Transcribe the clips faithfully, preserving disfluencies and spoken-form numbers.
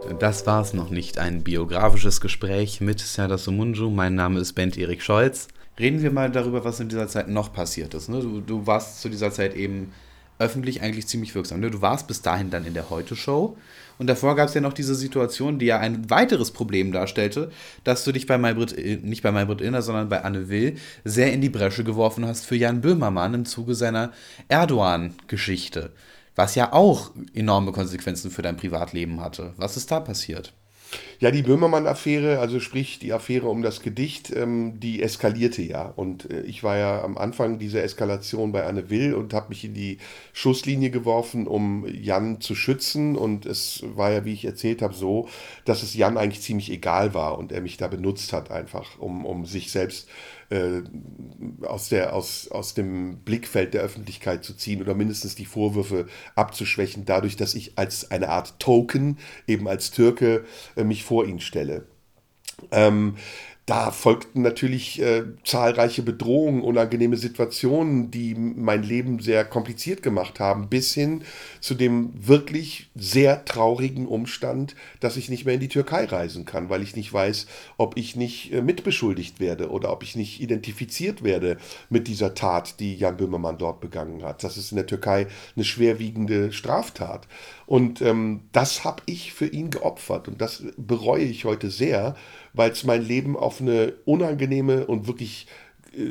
Das war's noch nicht, ein biografisches Gespräch mit Serdar Somuncu. Mein Name ist Bent Erik Scholz. Reden wir mal darüber, was in dieser Zeit noch passiert ist. Ne? Du, du warst zu dieser Zeit eben öffentlich eigentlich ziemlich wirksam. Ne? Du warst bis dahin dann in der Heute-Show. Und davor gab es ja noch diese Situation, die ja ein weiteres Problem darstellte, dass du dich bei Maybrit, nicht bei Maybrit Illner, sondern bei Anne Will sehr in die Bresche geworfen hast für Jan Böhmermann im Zuge seiner Erdogan-Geschichte. Was ja auch enorme Konsequenzen für dein Privatleben hatte. Was ist da passiert? Ja, die Böhmermann-Affäre, also sprich die Affäre um das Gedicht, ähm, die eskalierte ja. Und äh, ich war ja am Anfang dieser Eskalation bei Anne Will und habe mich in die Schusslinie geworfen, um Jan zu schützen. Und es war ja, wie ich erzählt habe, so, dass es Jan eigentlich ziemlich egal war und er mich da benutzt hat einfach, um, um sich selbst äh, aus, der, aus, aus dem Blickfeld der Öffentlichkeit zu ziehen oder mindestens die Vorwürfe abzuschwächen, dadurch, dass ich als eine Art Token, eben als Türke, äh, mich vor ihn stelle. Ähm, Da folgten natürlich äh, zahlreiche Bedrohungen, unangenehme Situationen, die mein Leben sehr kompliziert gemacht haben, bis hin zu dem wirklich sehr traurigen Umstand, dass ich nicht mehr in die Türkei reisen kann, weil ich nicht weiß, ob ich nicht äh, mitbeschuldigt werde oder ob ich nicht identifiziert werde mit dieser Tat, die Jan Böhmermann dort begangen hat. Das ist in der Türkei eine schwerwiegende Straftat. Und ähm, das habe ich für ihn geopfert und das bereue ich heute sehr, weil es mein Leben auf eine unangenehme und wirklich äh,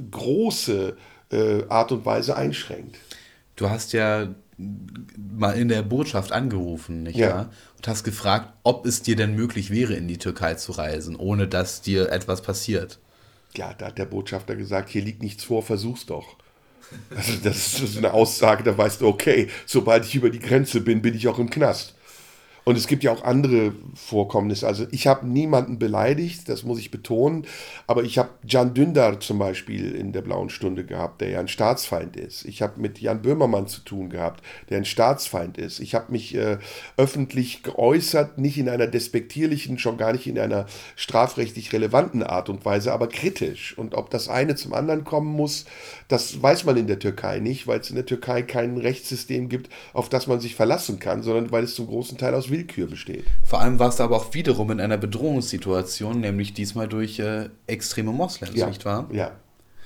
große äh, Art und Weise einschränkt. Du hast ja mal in der Botschaft angerufen, nicht Ja. wahr? Und hast gefragt, ob es dir denn möglich wäre, in die Türkei zu reisen, ohne dass dir etwas passiert. Ja, da hat der Botschafter gesagt, hier liegt nichts vor, versuch's doch. Also das ist eine Aussage, da weißt du, okay, sobald ich über die Grenze bin, bin ich auch im Knast. Und es gibt ja auch andere Vorkommnisse. Also ich habe niemanden beleidigt, das muss ich betonen, aber ich habe Can Dündar zum Beispiel in der Blauen Stunde gehabt, der ja ein Staatsfeind ist. Ich habe mit Jan Böhmermann zu tun gehabt, der ein Staatsfeind ist. Ich habe mich äh, öffentlich geäußert, nicht in einer despektierlichen, schon gar nicht in einer strafrechtlich relevanten Art und Weise, aber kritisch. Und ob das eine zum anderen kommen muss, das weiß man in der Türkei nicht, weil es in der Türkei kein Rechtssystem gibt, auf das man sich verlassen kann, sondern weil es zum großen Teil aus Willkür besteht. Vor allem warst du aber auch wiederum in einer Bedrohungssituation, nämlich diesmal durch äh, extreme Moslems, Ja, nicht wahr? ja.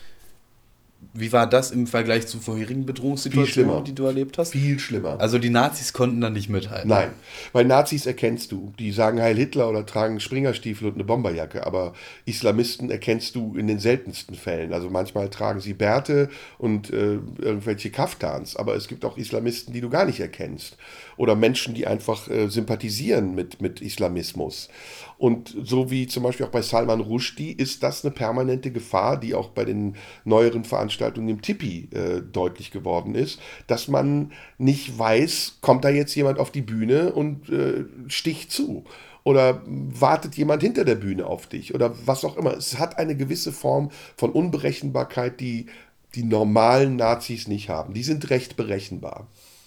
Wie war das im Vergleich zu vorherigen Viel Bedrohungssituationen, schlimmer. die du erlebt hast? Viel schlimmer. Also die Nazis konnten da nicht mithalten. Nein, weil Nazis erkennst du. Die sagen Heil Hitler oder tragen Springerstiefel und eine Bomberjacke. Aber Islamisten erkennst du in den seltensten Fällen. Also manchmal tragen sie Bärte und äh, irgendwelche Kaftans. Aber es gibt auch Islamisten, die du gar nicht erkennst. Oder Menschen, die einfach äh, sympathisieren mit, mit Islamismus. Und so wie zum Beispiel auch bei Salman Rushdie ist das eine permanente Gefahr, die auch bei den neueren Veranstaltungen im Tipi äh, deutlich geworden ist, dass man nicht weiß, kommt da jetzt jemand auf die Bühne und äh, sticht zu. Oder wartet jemand hinter der Bühne auf dich oder was auch immer. Es hat eine gewisse Form von Unberechenbarkeit, die die normalen Nazis nicht haben. Die sind recht berechenbar.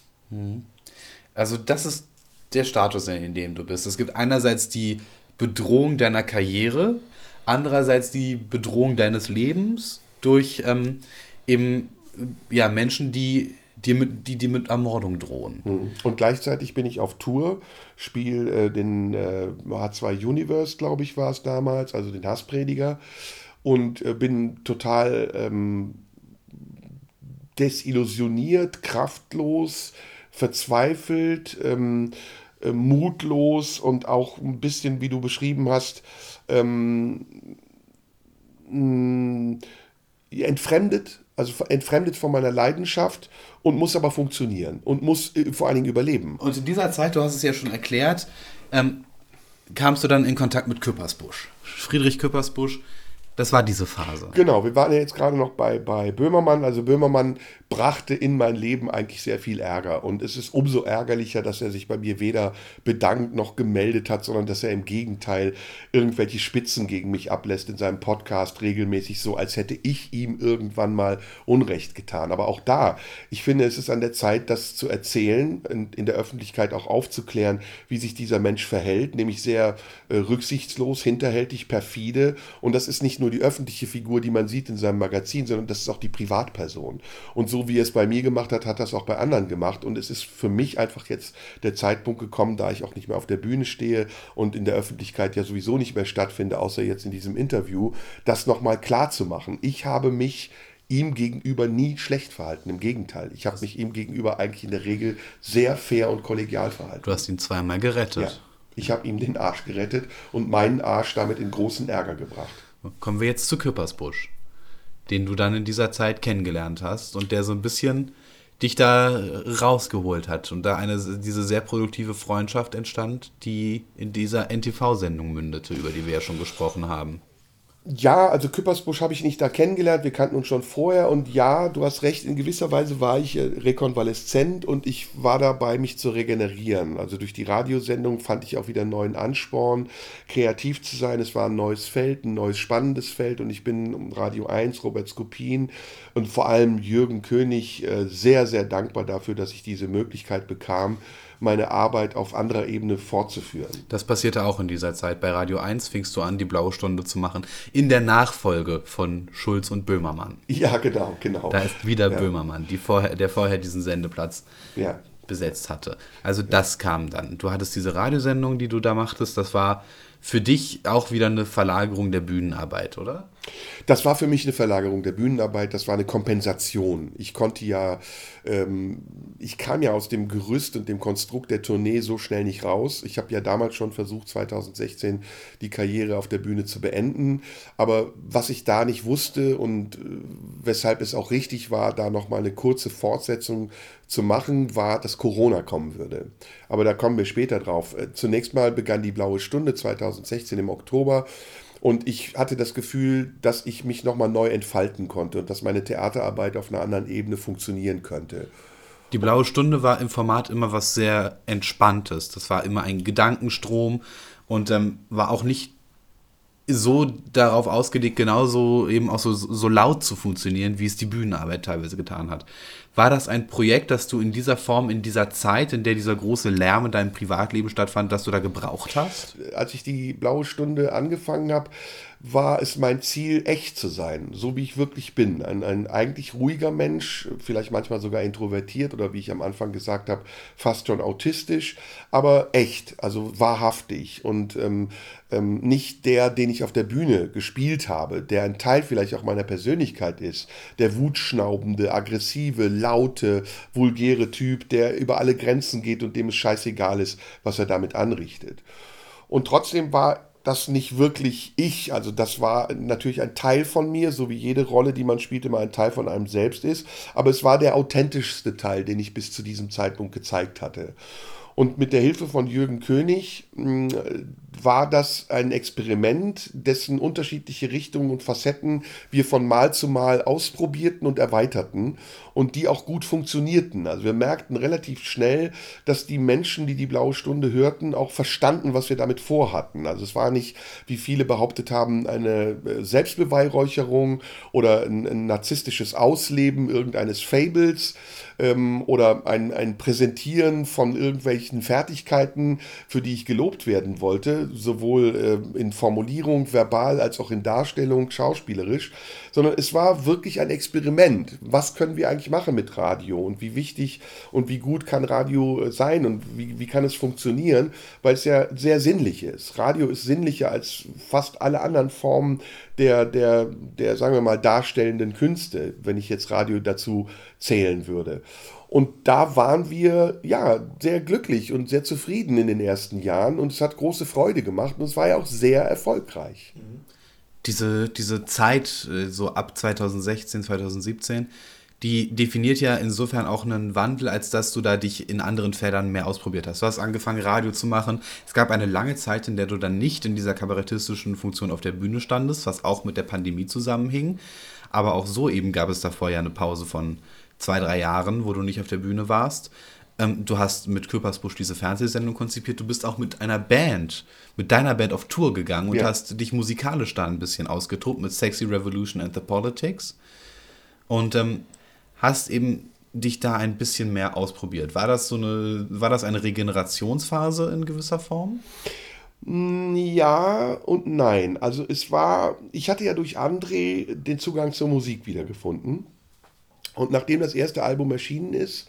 Also das ist der Status, in dem du bist. Es gibt einerseits die Bedrohung deiner Karriere, andererseits die Bedrohung deines Lebens durch ähm, eben ja, Menschen, die dir mit, die, die mit Ermordung drohen. Und gleichzeitig bin ich auf Tour, spiele äh, den äh, H zwei Universe, glaube ich, war es damals, also den Hassprediger, und äh, bin total ähm, desillusioniert, kraftlos, verzweifelt, ähm, äh, mutlos und auch ein bisschen, wie du beschrieben hast, ähm, mh, entfremdet, also entfremdet von meiner Leidenschaft und muss aber funktionieren und muss äh, vor allen Dingen überleben. Und in dieser Zeit, du hast es ja schon erklärt, ähm, kamst du dann in Kontakt mit Küppersbusch. Friedrich Küppersbusch, das war diese Phase. Genau, wir waren ja jetzt gerade noch bei, bei Böhmermann. Also Böhmermann brachte in mein Leben eigentlich sehr viel Ärger. Und es ist umso ärgerlicher, dass er sich bei mir weder bedankt noch gemeldet hat, sondern dass er im Gegenteil irgendwelche Spitzen gegen mich ablässt in seinem Podcast regelmäßig, so als hätte ich ihm irgendwann mal Unrecht getan. Aber auch da, ich finde, es ist an der Zeit, das zu erzählen und in der Öffentlichkeit auch aufzuklären, wie sich dieser Mensch verhält, nämlich sehr äh, rücksichtslos, hinterhältig, perfide. Und das ist nicht nur nur die öffentliche Figur, die man sieht in seinem Magazin, sondern das ist auch die Privatperson. Und so wie er es bei mir gemacht hat, hat er es auch bei anderen gemacht. Und es ist für mich einfach jetzt der Zeitpunkt gekommen, da ich auch nicht mehr auf der Bühne stehe und in der Öffentlichkeit ja sowieso nicht mehr stattfinde, außer jetzt in diesem Interview, das nochmal klar zu machen. Ich habe mich ihm gegenüber nie schlecht verhalten. Im Gegenteil. Ich habe mich ihm gegenüber eigentlich in der Regel sehr fair und kollegial verhalten. Du hast ihn zweimal gerettet. Ja. Ich habe ihm den Arsch gerettet und meinen Arsch damit in großen Ärger gebracht. Kommen wir jetzt zu Küppersbusch, den du dann in dieser Zeit kennengelernt hast und der so ein bisschen dich da rausgeholt hat und da eine diese sehr produktive Freundschaft entstand, die in dieser N T V-Sendung mündete, über die wir ja schon gesprochen haben. Ja, also Küppersbusch habe ich nicht da kennengelernt, wir kannten uns schon vorher und ja, du hast recht, in gewisser Weise war ich rekonvaleszent und ich war dabei, mich zu regenerieren. Also durch die Radiosendung fand ich auch wieder einen neuen Ansporn, kreativ zu sein. Es war ein neues Feld, ein neues spannendes Feld und ich bin um Radio eins, Robert Skopin und vor allem Jürgen König sehr, sehr dankbar dafür, dass ich diese Möglichkeit bekam, meine Arbeit auf anderer Ebene fortzuführen. Das passierte auch in dieser Zeit. Bei Radio eins fingst du an, die Blaue Stunde zu machen, in der Nachfolge von Schulz und Böhmermann. Ja, genau, genau. Da ist wieder ja. Böhmermann, die vorher, der vorher diesen Sendeplatz ja. besetzt hatte. Also das kam dann. Du hattest diese Radiosendung, die du da machtest, das war für dich auch wieder eine Verlagerung der Bühnenarbeit, oder? Das war für mich eine Verlagerung der Bühnenarbeit, das war eine Kompensation. Ich konnte ja, ähm, ich kam ja aus dem Gerüst und dem Konstrukt der Tournee so schnell nicht raus. Ich habe ja damals schon versucht, zwanzig sechzehn die Karriere auf der Bühne zu beenden. Aber was ich da nicht wusste und äh, weshalb es auch richtig war, da nochmal eine kurze Fortsetzung zu machen, war, dass Corona kommen würde. Aber da kommen wir später drauf. Zunächst mal begann die Blaue Stunde zwanzig sechzehn im Oktober. Und ich hatte das Gefühl, dass ich mich nochmal neu entfalten konnte und dass meine Theaterarbeit auf einer anderen Ebene funktionieren könnte. Die Blaue Stunde war im Format immer was sehr Entspanntes. Das war immer ein Gedankenstrom und ähm, war auch nicht so darauf ausgelegt, genauso eben auch so, so laut zu funktionieren, wie es die Bühnenarbeit teilweise getan hat. War das ein Projekt, das du in dieser Form, in dieser Zeit, in der dieser große Lärm in deinem Privatleben stattfand, das du da gebraucht hast? Als ich die Blaue Stunde angefangen habe, war es mein Ziel, echt zu sein, so wie ich wirklich bin. Ein, ein eigentlich ruhiger Mensch, vielleicht manchmal sogar introvertiert oder wie ich am Anfang gesagt habe, fast schon autistisch, aber echt, also wahrhaftig und ähm, ähm, nicht der, den ich auf der Bühne gespielt habe, der ein Teil vielleicht auch meiner Persönlichkeit ist, der wutschnaubende, aggressive, laute, vulgäre Typ, der über alle Grenzen geht und dem es scheißegal ist, was er damit anrichtet. Und trotzdem war das nicht wirklich ich, also das war natürlich ein Teil von mir, so wie jede Rolle, die man spielt, immer ein Teil von einem selbst ist, aber es war der authentischste Teil, den ich bis zu diesem Zeitpunkt gezeigt hatte. Und mit der Hilfe von Jürgen König mh, war das ein Experiment, dessen unterschiedliche Richtungen und Facetten wir von Mal zu Mal ausprobierten und erweiterten und die auch gut funktionierten. Also wir merkten relativ schnell, dass die Menschen, die die Blaue Stunde hörten, auch verstanden, was wir damit vorhatten. Also es war nicht, wie viele behauptet haben, eine Selbstbeweihräucherung oder ein, ein narzisstisches Ausleben irgendeines Fables ähm, oder ein, ein Präsentieren von irgendwelchen Fertigkeiten, für die ich gelobt werden wollte, sowohl äh, in Formulierung, verbal, als auch in Darstellung, schauspielerisch, sondern es war wirklich ein Experiment. Was können wir eigentlich machen mit Radio und wie wichtig und wie gut kann Radio sein und wie, wie kann es funktionieren, weil es ja sehr sinnlich ist. Radio ist sinnlicher als fast alle anderen Formen der, der, der, sagen wir mal, darstellenden Künste, wenn ich jetzt Radio dazu zählen würde. Und da waren wir ja sehr glücklich und sehr zufrieden in den ersten Jahren und es hat große Freude gemacht und es war ja auch sehr erfolgreich. Diese, diese Zeit, so ab zwanzig sechzehn, zwanzig siebzehn, die definiert ja insofern auch einen Wandel, als dass du da dich in anderen Feldern mehr ausprobiert hast. Du hast angefangen, Radio zu machen. Es gab eine lange Zeit, in der du dann nicht in dieser kabarettistischen Funktion auf der Bühne standest, was auch mit der Pandemie zusammenhing. Aber auch so eben gab es davor ja eine Pause von zwei, drei Jahren, wo du nicht auf der Bühne warst. Ähm, du hast mit Küppersbusch diese Fernsehsendung konzipiert. Du bist auch mit einer Band, mit deiner Band auf Tour gegangen und Ja. hast dich musikalisch da ein bisschen ausgetobt mit Sexy Revolution and the Politics. Und ähm, hast eben dich da ein bisschen mehr ausprobiert. War das so eine, war das eine Regenerationsphase in gewisser Form? Mm, Ja und nein. Also es war, ich hatte ja durch André den Zugang zur Musik wiedergefunden. Und nachdem das erste Album erschienen ist,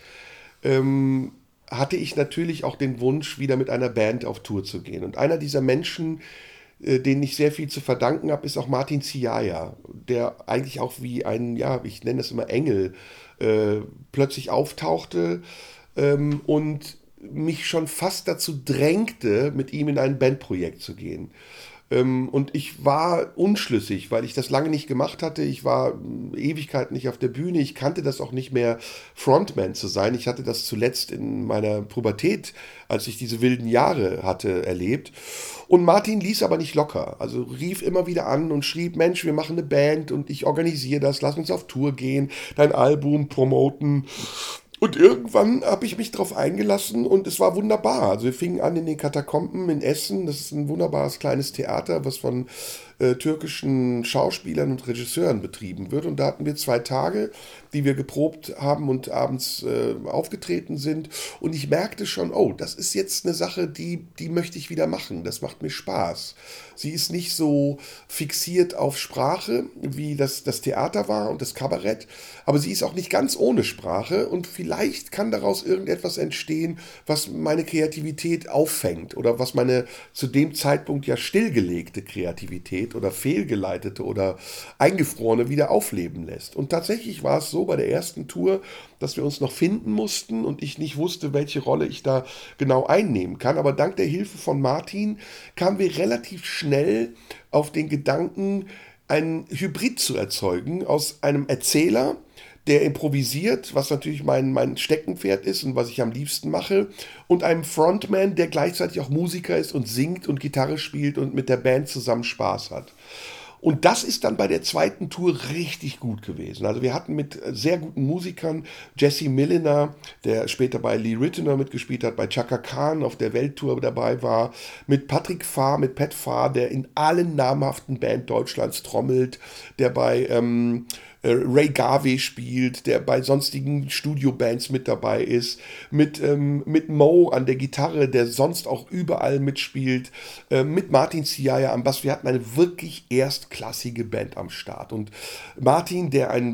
ähm, hatte ich natürlich auch den Wunsch, wieder mit einer Band auf Tour zu gehen. Und einer dieser Menschen, äh, denen ich sehr viel zu verdanken habe, ist auch Martin Ziaya, der eigentlich auch wie ein, ja, ich nenne das immer Engel, äh, plötzlich auftauchte ähm, und mich schon fast dazu drängte, mit ihm in ein Bandprojekt zu gehen. Ähm, und ich war unschlüssig, weil ich das lange nicht gemacht hatte. Ich war mm, Ewigkeiten nicht auf der Bühne. Ich kannte das auch nicht mehr, Frontman zu sein. Ich hatte das zuletzt in meiner Pubertät, als ich diese wilden Jahre hatte, erlebt. Und Martin ließ aber nicht locker. Also rief immer wieder an und schrieb, Mensch, wir machen eine Band und ich organisiere das. Lass uns auf Tour gehen, dein Album promoten. Und irgendwann habe ich mich darauf eingelassen und es war wunderbar. Also wir fingen an in den Katakomben in Essen. Das ist ein wunderbares kleines Theater, was von äh, türkischen Schauspielern und Regisseuren betrieben wird. Und da hatten wir zwei Tage, die wir geprobt haben und abends äh, aufgetreten sind. Und ich merkte schon, oh, das ist jetzt eine Sache, die, die möchte ich wieder machen. Das macht mir Spaß. Sie ist nicht so fixiert auf Sprache, wie das, das Theater war und das Kabarett, aber sie ist auch nicht ganz ohne Sprache und vielleicht kann daraus irgendetwas entstehen, was meine Kreativität auffängt oder was meine zu dem Zeitpunkt ja stillgelegte Kreativität oder fehlgeleitete oder eingefrorene wieder aufleben lässt. Und tatsächlich war es so bei der ersten Tour, dass wir uns noch finden mussten und ich nicht wusste, welche Rolle ich da genau einnehmen kann. Aber dank der Hilfe von Martin kamen wir relativ schnell auf den Gedanken, einen Hybrid zu erzeugen aus einem Erzähler, der improvisiert, was natürlich mein, mein Steckenpferd ist und was ich am liebsten mache, und einem Frontman, der gleichzeitig auch Musiker ist und singt und Gitarre spielt und mit der Band zusammen Spaß hat. Und das ist dann bei der zweiten Tour richtig gut gewesen. Also wir hatten mit sehr guten Musikern, Jesse Milliner, der später bei Lee Ritenour mitgespielt hat, bei Chaka Khan auf der Welttour dabei war, mit Patrick Fahr, mit Pat Fahr, der in allen namhaften Bands Deutschlands trommelt, der bei ähm, äh, Ray Garvey spielt, der bei sonstigen Studiobands mit dabei ist, mit, ähm, mit Mo an der Gitarre, der sonst auch überall mitspielt, äh, mit Martin Ziaya am Bass. Wir hatten eine wirklich erstklassige Band am Start. Und Martin, der ein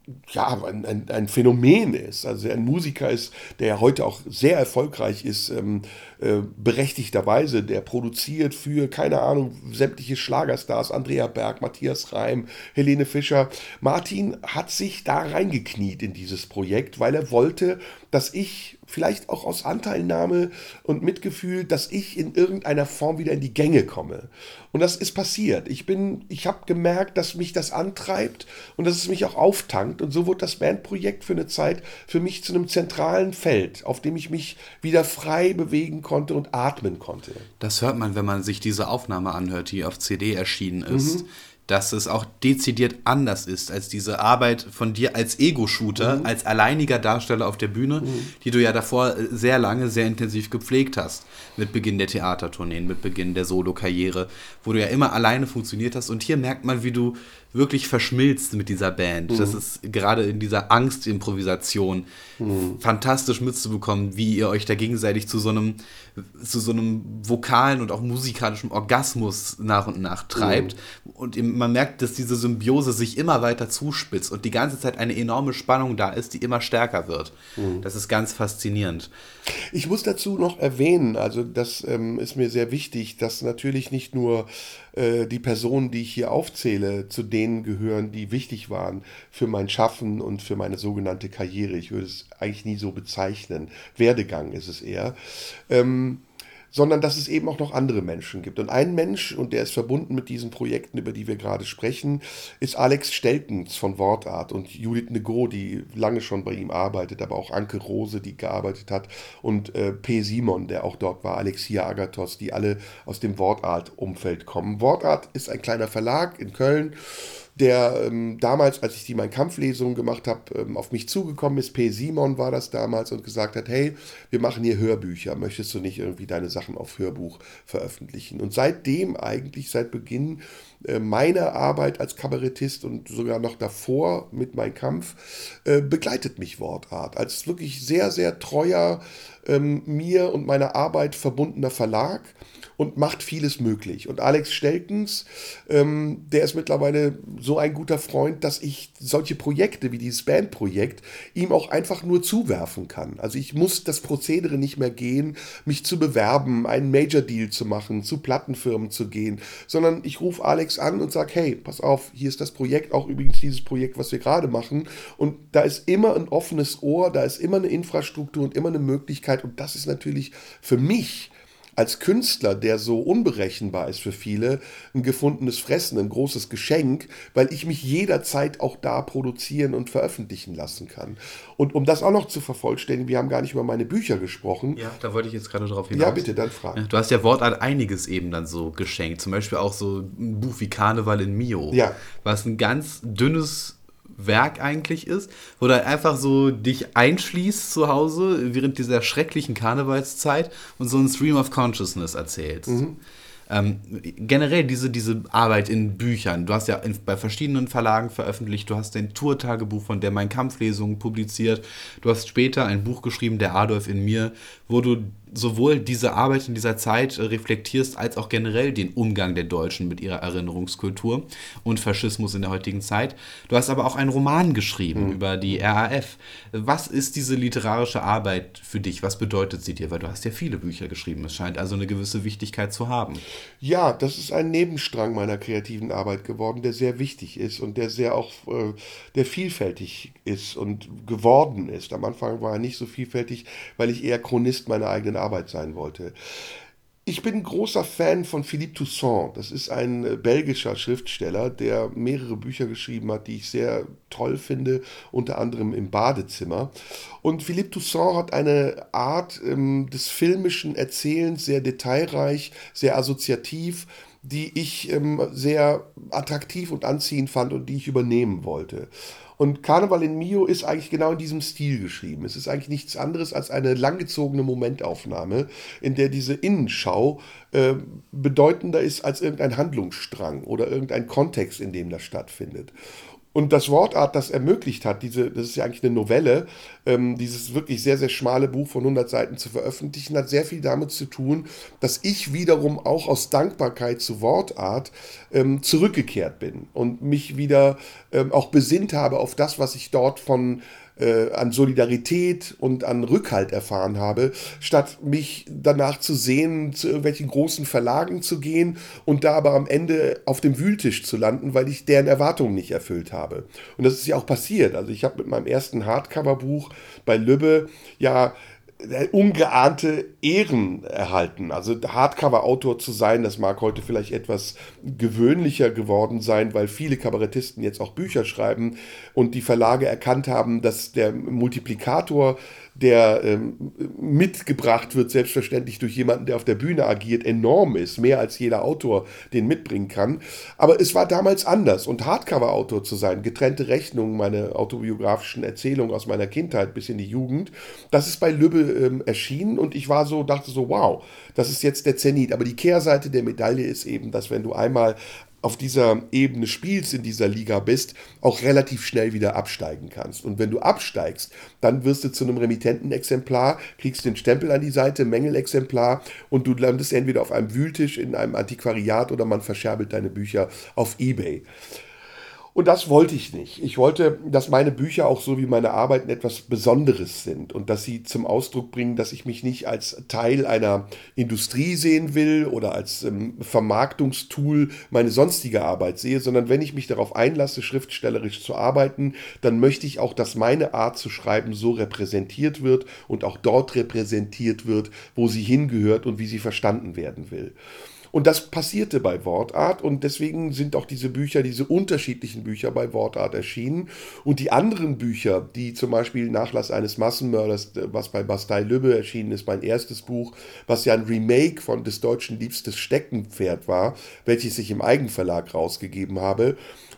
ja, ein, ein, ein Phänomen ist, also ein Musiker ist, der ja heute auch sehr erfolgreich ist, ähm, äh, berechtigterweise, der produziert für, keine Ahnung, sämtliche Schlagerstars, Andrea Berg, Matthias Reim, Helene Fischer. Martin hat sich da reingekniet in dieses Projekt, weil er wollte, dass ich vielleicht auch aus Anteilnahme und Mitgefühl, dass ich in irgendeiner Form wieder in die Gänge komme. Und das ist passiert. Ich bin, ich habe gemerkt, dass mich das antreibt und dass es mich auch auftankt. Und so wurde das Bandprojekt für eine Zeit für mich zu einem zentralen Feld, auf dem ich mich wieder frei bewegen konnte und atmen konnte. Das hört man, wenn man sich diese Aufnahme anhört, die auf C D erschienen ist. Mhm. Dass es auch dezidiert anders ist als diese Arbeit von dir als Ego-Shooter, mhm. als alleiniger Darsteller auf der Bühne, mhm. die du ja davor sehr lange, sehr intensiv gepflegt hast. Mit Beginn der Theatertourneen, mit Beginn der Solo-Karriere, wo du ja immer alleine funktioniert hast. Und hier merkt man, wie du wirklich verschmilzt mit dieser Band. Mhm. Das ist gerade in dieser Angst-Improvisation mhm. fantastisch mitzubekommen, wie ihr euch da gegenseitig zu so einem, zu so einem vokalen und auch musikalischen Orgasmus nach und nach treibt. Mhm. Und man merkt, dass diese Symbiose sich immer weiter zuspitzt und die ganze Zeit eine enorme Spannung da ist, die immer stärker wird. Mhm. Das ist ganz faszinierend. Ich muss dazu noch erwähnen, also das ähm, ist mir sehr wichtig, dass natürlich nicht nur äh, die Personen, die ich hier aufzähle, zu denen gehören, die wichtig waren für mein Schaffen und für meine sogenannte Karriere. Ich würde es eigentlich nie so bezeichnen. Werdegang ist es eher. Ähm, sondern dass es eben auch noch andere Menschen gibt. Und ein Mensch, und der ist verbunden mit diesen Projekten, über die wir gerade sprechen, ist Alex Stelkens von Wortart und Judith Negot, die lange schon bei ihm arbeitet, aber auch Anke Rose, die gearbeitet hat, und äh, P. Simon, der auch dort war, Alexia Agathos, die alle aus dem Wortart-Umfeld kommen. Wortart ist ein kleiner Verlag in Köln, der ähm, damals, als ich die Mein Kampf-Lesung gemacht habe, ähm, auf mich zugekommen ist. P. Simon war das damals und gesagt hat, hey, wir machen hier Hörbücher, möchtest du nicht irgendwie deine Sachen auf Hörbuch veröffentlichen? Und seitdem eigentlich, seit Beginn äh, meiner Arbeit als Kabarettist und sogar noch davor mit Mein Kampf, äh, begleitet mich Wortart als wirklich sehr, sehr treuer, ähm, mir und meiner Arbeit verbundener Verlag und macht vieles möglich. Und Alex Stelkens, ähm, der ist mittlerweile so ein guter Freund, dass ich solche Projekte wie dieses Bandprojekt ihm auch einfach nur zuwerfen kann. Also ich muss das Prozedere nicht mehr gehen, mich zu bewerben, einen Major-Deal zu machen, zu Plattenfirmen zu gehen, sondern ich rufe Alex an und sage, hey, pass auf, hier ist das Projekt, auch übrigens dieses Projekt, was wir gerade machen. Und da ist immer ein offenes Ohr, da ist immer eine Infrastruktur und immer eine Möglichkeit. Und das ist natürlich für mich als Künstler, der so unberechenbar ist für viele, ein gefundenes Fressen, ein großes Geschenk, weil ich mich jederzeit auch da produzieren und veröffentlichen lassen kann. Und um das auch noch zu vervollständigen, wir haben gar nicht über meine Bücher gesprochen. Ja, da wollte ich jetzt gerade drauf hinaus. Ja, bitte, dann fragen. Du hast ja Wortart einiges eben dann so geschenkt. Zum Beispiel auch so ein Buch wie Karneval in Mio. Ja. Was ein ganz dünnes Werk eigentlich ist, wo du einfach so dich einschließt zu Hause während dieser schrecklichen Karnevalszeit und so einen Stream of Consciousness erzählst. Mhm. Ähm, generell diese, diese Arbeit in Büchern, du hast ja in, bei verschiedenen Verlagen veröffentlicht, du hast ein Tourtagebuch von der Mein Kampf-Lesung publiziert, du hast später ein Buch geschrieben, Der Adolf in mir, wo du sowohl diese Arbeit in dieser Zeit reflektierst, als auch generell den Umgang der Deutschen mit ihrer Erinnerungskultur und Faschismus in der heutigen Zeit. Du hast aber auch einen Roman geschrieben mhm. über die R A F. Was ist diese literarische Arbeit für dich? Was bedeutet sie dir? Weil du hast ja viele Bücher geschrieben. Es scheint also eine gewisse Wichtigkeit zu haben. Ja, das ist ein Nebenstrang meiner kreativen Arbeit geworden, der sehr wichtig ist und der sehr auch, äh, der vielfältig ist und geworden ist. Am Anfang war er nicht so vielfältig, weil ich eher Chronist meiner eigenen Arbeit sein wollte. Ich bin ein großer Fan von Philippe Toussaint. Das ist ein äh, belgischer Schriftsteller, der mehrere Bücher geschrieben hat, die ich sehr toll finde, unter anderem im Badezimmer. Und Philippe Toussaint hat eine Art ähm, des filmischen Erzählens, sehr detailreich, sehr assoziativ, die ich ähm, sehr attraktiv und anziehend fand und die ich übernehmen wollte. Und Karneval in Mio ist eigentlich genau in diesem Stil geschrieben. Es ist eigentlich nichts anderes als eine langgezogene Momentaufnahme, in der diese Innenschau äh, bedeutender ist als irgendein Handlungsstrang oder irgendein Kontext, in dem das stattfindet. Und das Wortart, das ermöglicht hat, diese, das ist ja eigentlich eine Novelle, ähm, dieses wirklich sehr, sehr schmale Buch von hundert Seiten zu veröffentlichen, hat sehr viel damit zu tun, dass ich wiederum auch aus Dankbarkeit zu Wortart ähm, zurückgekehrt bin und mich wieder ähm, auch besinnt habe auf das, was ich dort von äh, an Solidarität und an Rückhalt erfahren habe, statt mich danach zu sehen, zu irgendwelchen großen Verlagen zu gehen und da aber am Ende auf dem Wühltisch zu landen, weil ich deren Erwartungen nicht erfüllt habe. Und das ist ja auch passiert. Also ich habe mit meinem ersten Hardcover-Buch bei Lübbe ja ungeahnte Ehren erhalten. Also Hardcover-Autor zu sein, das mag heute vielleicht etwas gewöhnlicher geworden sein, weil viele Kabarettisten jetzt auch Bücher schreiben und die Verlage erkannt haben, dass der Multiplikator, der ähm, mitgebracht wird, selbstverständlich durch jemanden, der auf der Bühne agiert, enorm ist, mehr als jeder Autor den mitbringen kann. Aber es war damals anders und Hardcover-Autor zu sein, getrennte Rechnungen, meine autobiografischen Erzählungen aus meiner Kindheit bis in die Jugend, das ist bei Lübbe ähm, erschienen und ich war so, dachte so, wow, das ist jetzt der Zenit. Aber die Kehrseite der Medaille ist eben, dass wenn du einmal auf dieser Ebene spielst, in dieser Liga bist, auch relativ schnell wieder absteigen kannst. Und wenn du absteigst, dann wirst du zu einem Remittentenexemplar, kriegst den Stempel an die Seite, Mängelexemplar und du landest entweder auf einem Wühltisch in einem Antiquariat oder man verscherbelt deine Bücher auf eBay. Und das wollte ich nicht. Ich wollte, dass meine Bücher auch so wie meine Arbeiten etwas Besonderes sind und dass sie zum Ausdruck bringen, dass ich mich nicht als Teil einer Industrie sehen will oder als ähm, Vermarktungstool meine sonstige Arbeit sehe, sondern wenn ich mich darauf einlasse, schriftstellerisch zu arbeiten, dann möchte ich auch, dass meine Art zu schreiben so repräsentiert wird und auch dort repräsentiert wird, wo sie hingehört und wie sie verstanden werden will. Und das passierte bei Wortart und deswegen sind auch diese Bücher, diese unterschiedlichen Bücher bei Wortart erschienen. Und die anderen Bücher, die zum Beispiel Nachlass eines Massenmörders, was bei Bastei-Lübbe erschienen ist, mein erstes Buch, was ja ein Remake von des Deutschen liebstes Steckenpferd war, welches ich im Eigenverlag rausgegeben habe.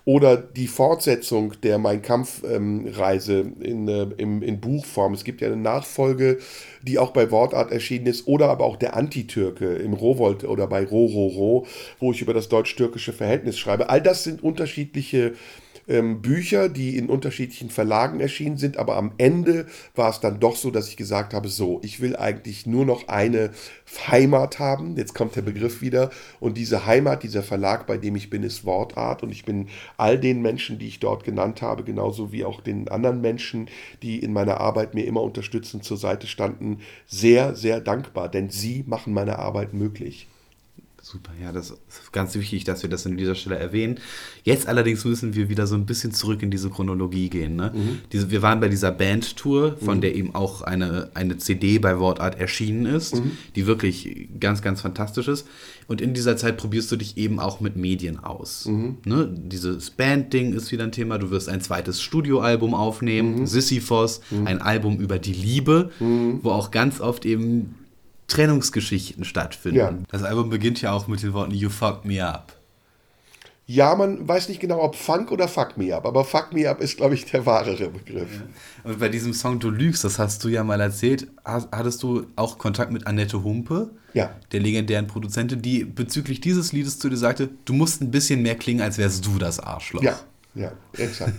Oder die Fortsetzung der Mein Kampf-Reise in, äh, im, in Buchform. Es gibt ja eine Nachfolge, die auch bei Wortart erschienen ist. Oder aber auch der Antitürke im Rowohlt oder bei Rororo, wo ich über das deutsch-türkische Verhältnis schreibe. All das sind unterschiedliche ähm, Bücher, die in unterschiedlichen Verlagen erschienen sind, aber am Ende war es dann doch so, dass ich gesagt habe, so, ich will eigentlich nur noch eine Heimat haben, jetzt kommt der Begriff wieder, und diese Heimat, dieser Verlag, bei dem ich bin, ist Wortart, und ich bin all den Menschen, die ich dort genannt habe, genauso wie auch den anderen Menschen, die in meiner Arbeit mir immer unterstützend zur Seite standen, sehr, sehr dankbar, denn sie machen meine Arbeit möglich. Super, ja, das ist ganz wichtig, dass wir das an dieser Stelle erwähnen. Jetzt allerdings müssen wir wieder so ein bisschen zurück in diese Chronologie gehen. Ne? Mhm. Diese, wir waren bei dieser Bandtour, von mhm. der eben auch eine, eine C D bei Wortart erschienen ist, mhm. die wirklich ganz, ganz fantastisch ist. Und in dieser Zeit probierst du dich eben auch mit Medien aus. Mhm. Ne? Dieses Band-Ding ist wieder ein Thema. Du wirst ein zweites Studioalbum aufnehmen, mhm. Sisyphos, mhm. ein Album über die Liebe, mhm. wo auch ganz oft eben Trennungsgeschichten stattfinden. Ja. Das Album beginnt ja auch mit den Worten You fucked me up. Ja, man weiß nicht genau, ob Funk oder Fuck Me Up, aber Fuck Me Up ist, glaube ich, der wahrere Begriff. Ja. Und bei diesem Song Du lügst, das hast du ja mal erzählt, hattest du auch Kontakt mit Annette Humpe, ja. der legendären Produzentin, die bezüglich dieses Liedes zu dir sagte, du musst ein bisschen mehr klingen, als wärst du das Arschloch. Ja, ja, exakt.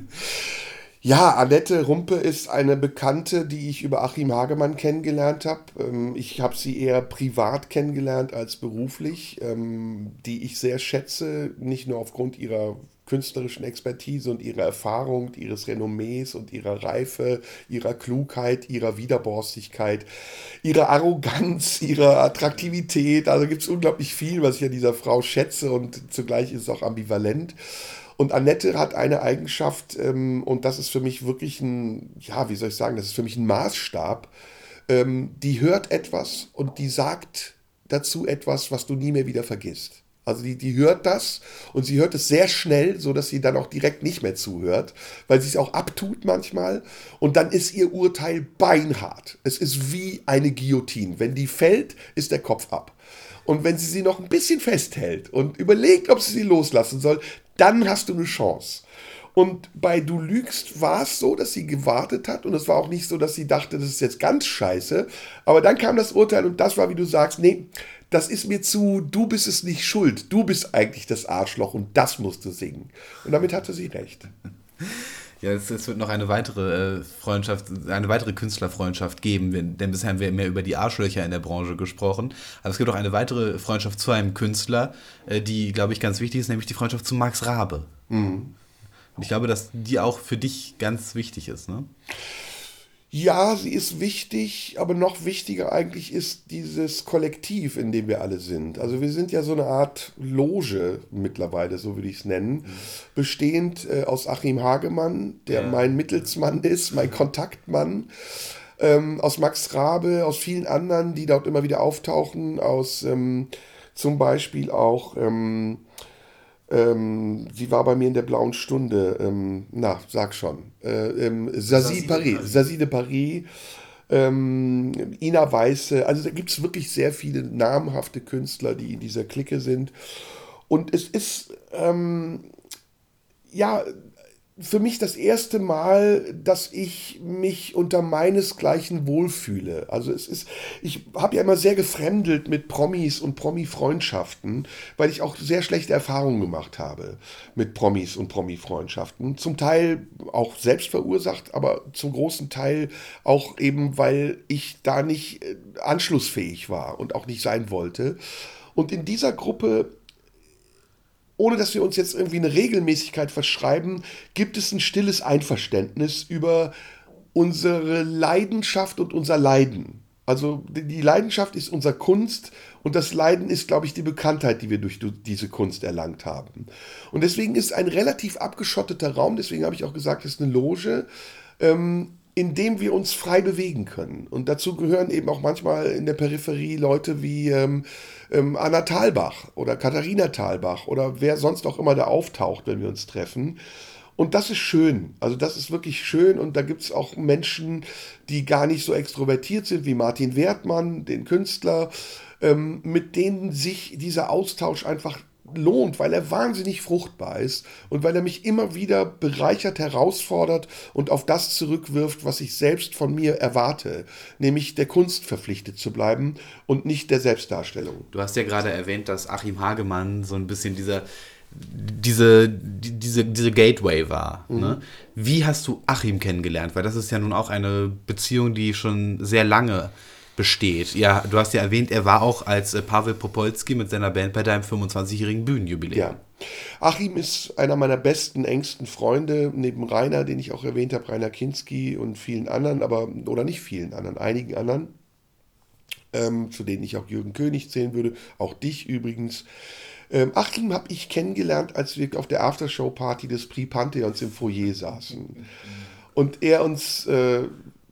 Ja, Annette Humpe ist eine Bekannte, die ich über Achim Hagemann kennengelernt habe. Ich habe sie eher privat kennengelernt als beruflich, die ich sehr schätze, nicht nur aufgrund ihrer künstlerischen Expertise und ihrer Erfahrung, ihres Renommees und ihrer Reife, ihrer Klugheit, ihrer Widerborstigkeit, ihrer Arroganz, ihrer Attraktivität. Also gibt es unglaublich viel, was ich an dieser Frau schätze, und zugleich ist es auch ambivalent. Und Annette hat eine Eigenschaft, ähm, und das ist für mich wirklich ein, ja, wie soll ich sagen, das ist für mich ein Maßstab, ähm, die hört etwas und die sagt dazu etwas, was du nie mehr wieder vergisst. Also die, die hört das, und sie hört es sehr schnell, sodass sie dann auch direkt nicht mehr zuhört, weil sie es auch abtut manchmal, und dann ist ihr Urteil beinhart. Es ist wie eine Guillotine. Wenn die fällt, ist der Kopf ab. Und wenn sie sie noch ein bisschen festhält und überlegt, ob sie sie loslassen soll, dann hast du eine Chance. Und bei Du lügst war es so, dass sie gewartet hat, und es war auch nicht so, dass sie dachte, das ist jetzt ganz scheiße, aber dann kam das Urteil, und das war, wie du sagst, nee, das ist mir zu, du bist es nicht schuld, du bist eigentlich das Arschloch, und das musst du singen. Und damit hatte sie recht. Ja, es, es wird noch eine weitere äh, Freundschaft, eine weitere Künstlerfreundschaft geben, denn bisher haben wir mehr über die Arschlöcher in der Branche gesprochen. Aber es gibt auch eine weitere Freundschaft zu einem Künstler, äh, die, glaube ich, ganz wichtig ist, nämlich die Freundschaft zu Max Rabe. Mhm. Und ich glaube, dass die auch für dich ganz wichtig ist, ne? Ja, sie ist wichtig, aber noch wichtiger eigentlich ist dieses Kollektiv, in dem wir alle sind. Also wir sind ja so eine Art Loge mittlerweile, so würde ich es nennen, mhm. bestehend äh, aus Achim Hagemann, der ja. mein Mittelsmann ist, mein Kontaktmann, ähm, aus Max Rabe, aus vielen anderen, die dort immer wieder auftauchen, aus ähm, zum Beispiel auch... Ähm, Ähm, sie war bei mir in der blauen Stunde, ähm, na, sag schon, äh, ähm, Zazie Paris, Zazie de Paris, ähm, Ina Weiße, also da gibt es wirklich sehr viele namhafte Künstler, die in dieser Clique sind, und es ist, ähm, ja, für mich das erste Mal, dass ich mich unter meinesgleichen wohlfühle. Also es ist, ich habe ja immer sehr gefremdelt mit Promis und Promi-Freundschaften, weil ich auch sehr schlechte Erfahrungen gemacht habe mit Promis und Promi-Freundschaften. Zum Teil auch selbst verursacht, aber zum großen Teil auch eben, weil ich da nicht anschlussfähig war und auch nicht sein wollte. Und in dieser Gruppe, ohne dass wir uns jetzt irgendwie eine Regelmäßigkeit verschreiben, gibt es ein stilles Einverständnis über unsere Leidenschaft und unser Leiden. Also die Leidenschaft ist unsere Kunst, und das Leiden ist, glaube ich, die Bekanntheit, die wir durch diese Kunst erlangt haben. Und deswegen ist ein relativ abgeschotteter Raum, deswegen habe ich auch gesagt, es ist eine Loge, ähm, in dem wir uns frei bewegen können. Und dazu gehören eben auch manchmal in der Peripherie Leute wie ähm, ähm, Anna Thalbach oder Katharina Thalbach oder wer sonst auch immer da auftaucht, wenn wir uns treffen. Und das ist schön. Also das ist wirklich schön. Und da gibt es auch Menschen, die gar nicht so extrovertiert sind, wie Martin Wertmann, den Künstler, ähm, mit denen sich dieser Austausch einfach lohnt, weil er wahnsinnig fruchtbar ist und weil er mich immer wieder bereichert, herausfordert und auf das zurückwirft, was ich selbst von mir erwarte, nämlich der Kunst verpflichtet zu bleiben und nicht der Selbstdarstellung. Du hast ja gerade erwähnt, dass Achim Hagemann so ein bisschen dieser, diese, die- diese, diese Gateway war. Mhm. Ne? Wie hast du Achim kennengelernt? Weil das ist ja nun auch eine Beziehung, die schon sehr lange besteht. Ja, du hast ja erwähnt, er war auch als äh, Pavel Popolski mit seiner Band bei deinem fünfundzwanzigjährigen Bühnenjubiläum. Ja. Achim ist einer meiner besten, engsten Freunde, neben Rainer, den ich auch erwähnt habe, Rainer Kinski und vielen anderen, aber, oder nicht vielen anderen, einigen anderen, ähm, zu denen ich auch Jürgen König zählen würde, auch dich übrigens. Ähm, Achim habe ich kennengelernt, als wir auf der Aftershow-Party des Prix Pantheons im Foyer saßen. Und er uns äh,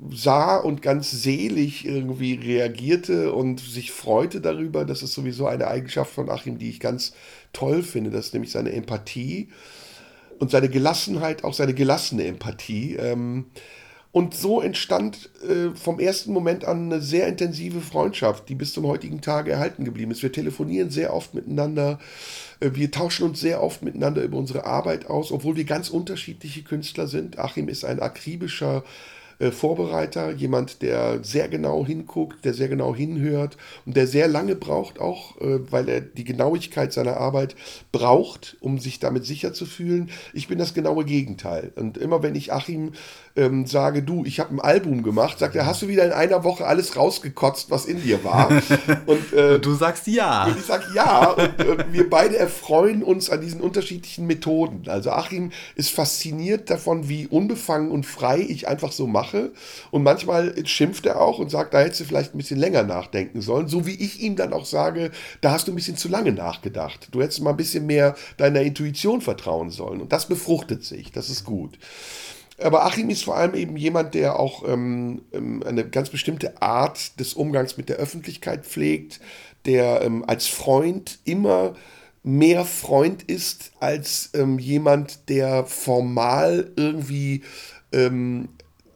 sah und ganz selig irgendwie reagierte und sich freute darüber. Das ist sowieso eine Eigenschaft von Achim, die ich ganz toll finde. Das ist nämlich seine Empathie und seine Gelassenheit, auch seine gelassene Empathie. Ähm, und so entstand äh, vom ersten Moment an eine sehr intensive Freundschaft, die bis zum heutigen Tage erhalten geblieben ist. Wir telefonieren sehr oft miteinander, äh, wir tauschen uns sehr oft miteinander über unsere Arbeit aus, obwohl wir ganz unterschiedliche Künstler sind. Achim ist ein akribischer äh, Vorbereiter, jemand, der sehr genau hinguckt, der sehr genau hinhört und der sehr lange braucht auch, äh, weil er die Genauigkeit seiner Arbeit braucht, um sich damit sicher zu fühlen. Ich bin das genaue Gegenteil. Und immer wenn ich Achim ähm, sage, du, ich habe ein Album gemacht, sagt er, hast du wieder in einer Woche alles rausgekotzt, was in dir war? Und, äh, Und du sagst ja. und ich sage ja, und, und wir beide erfreuen uns an diesen unterschiedlichen Methoden. Also Achim ist fasziniert davon, wie unbefangen und frei ich einfach so mache. Und manchmal schimpft er auch und sagt, da hättest du vielleicht ein bisschen länger nachdenken sollen. So wie ich ihm dann auch sage, da hast du ein bisschen zu lange nachgedacht. Du hättest mal ein bisschen mehr deiner Intuition vertrauen sollen. Und das befruchtet sich, das ist gut. Aber Achim ist vor allem eben jemand, der auch ähm, eine ganz bestimmte Art des Umgangs mit der Öffentlichkeit pflegt, der ähm, als Freund immer mehr Freund ist als ähm, jemand, der formal irgendwie ähm,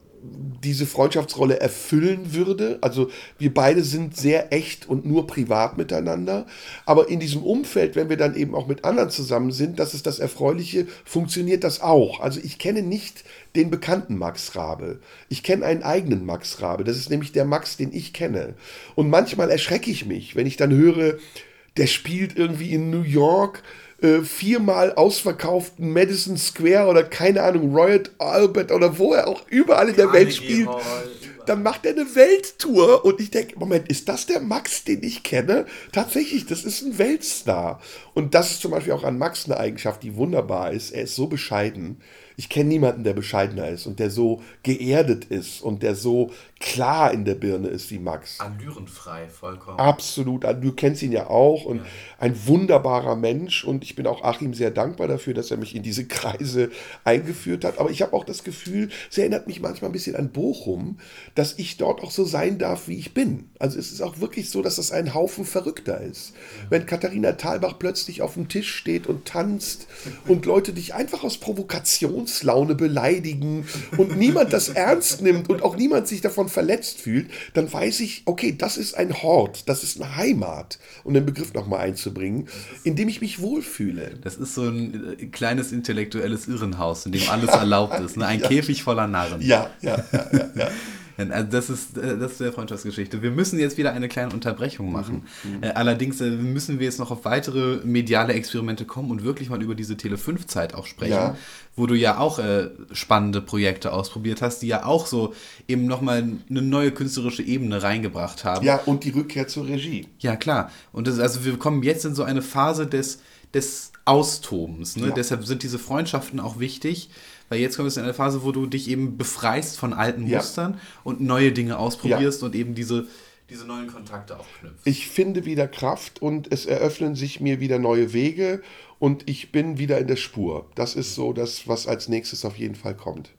diese Freundschaftsrolle erfüllen würde. Also wir beide sind sehr echt und nur privat miteinander. Aber in diesem Umfeld, wenn wir dann eben auch mit anderen zusammen sind, das ist das Erfreuliche, funktioniert das auch. Also ich kenne nicht den bekannten Max Rabe. Ich kenne einen eigenen Max Rabe. Das ist nämlich der Max, den ich kenne. Und manchmal erschrecke ich mich, wenn ich dann höre, der spielt irgendwie in New York äh, viermal ausverkauften Madison Square oder keine Ahnung, Royal Albert oder wo er auch überall in der Welt spielt. Dann macht er eine Welttour und ich denke, Moment, ist das der Max, den ich kenne? Tatsächlich, das ist ein Weltstar. Und das ist zum Beispiel auch an Max eine Eigenschaft, die wunderbar ist. Er ist so bescheiden. Ich kenne niemanden, der bescheidener ist und der so geerdet ist und der so klar in der Birne ist wie Max. Allürenfrei, vollkommen. Absolut. Du kennst ihn ja auch und ja. Ein wunderbarer Mensch und ich bin auch Achim sehr dankbar dafür, dass er mich in diese Kreise eingeführt hat. Aber ich habe auch das Gefühl, es erinnert mich manchmal ein bisschen an Bochum, dass ich dort auch so sein darf, wie ich bin. Also es ist auch wirklich so, dass das ein Haufen Verrückter ist. Ja. Wenn Katharina Thalbach plötzlich auf dem Tisch steht und tanzt und Leute dich einfach aus Provokationslaune beleidigen und niemand das ernst nimmt und auch niemand sich davon verletzt fühlt, dann weiß ich, okay, das ist ein Hort, das ist eine Heimat, um den Begriff nochmal einzubringen, in dem ich mich wohlfühle. Das ist so ein äh, kleines intellektuelles Irrenhaus, in dem alles erlaubt ist, ne? Ein ja. Käfig voller Narren. Ja, ja, ja, ja, ja. Also das ist, das ist der Freundschaftsgeschichte. Wir müssen jetzt wieder eine kleine Unterbrechung machen. Mhm. Äh, allerdings äh, müssen wir jetzt noch auf weitere mediale Experimente kommen und wirklich mal über diese Tele fünf Zeit auch sprechen, ja. Wo du ja auch äh, spannende Projekte ausprobiert hast, die ja auch so eben nochmal eine neue künstlerische Ebene reingebracht haben. Ja, und die Rückkehr zur Regie. Ja, klar. Und das, also wir kommen jetzt in so eine Phase des, des Austobens. Ne? Ja. Deshalb sind diese Freundschaften auch wichtig. Weil jetzt kommst du in eine Phase, wo du dich eben befreist von alten ja. Mustern und neue Dinge ausprobierst ja. und eben diese, diese neuen Kontakte auch knüpfst. Ich finde wieder Kraft und es eröffnen sich mir wieder neue Wege und ich bin wieder in der Spur. Das ist so das, was als nächstes auf jeden Fall kommt.